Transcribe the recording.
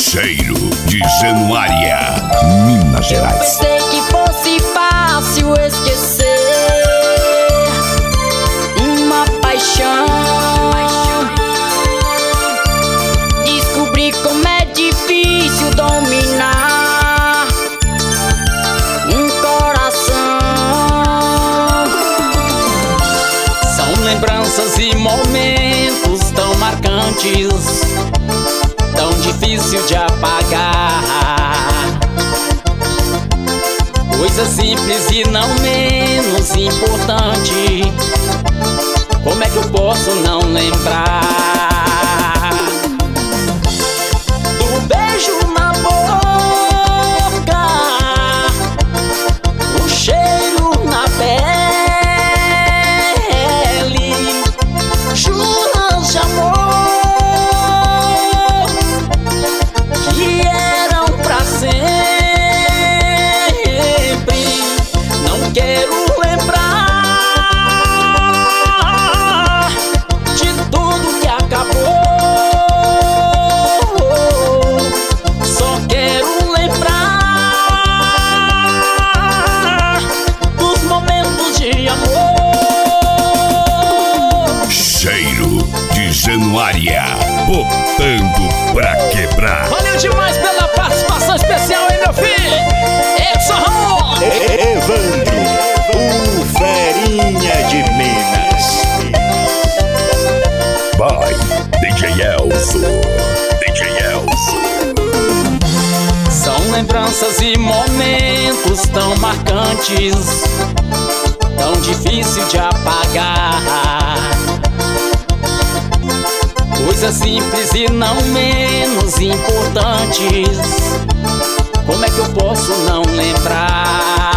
Cheiro de Januária, Minas Gerais. Eu pensei que fosse fácil esquecer uma paixão. Descobri como é difícil dominar um coração. São lembranças e momentos tão marcantes, tão difícil de apagar. Coisa simples e não menos importante, como é que eu posso não lembrar do beijo na boca, o cheiro na pele, juras de amor que eram pra sempre. Não quero lembrar de tudo que acabou, só quero lembrar dos momentos de amor. Cheiro de Januária, botando pra quebrar. Valeu demais pela participação especial, hein, meu filho? Edson Ramon! Evandro, o Ferinha de Minas. Vai, DJ Elzo, DJ Elzo. São lembranças e momentos tão marcantes, tão difícil de apagar. Coisas simples e não menos importantes, como é que eu posso não lembrar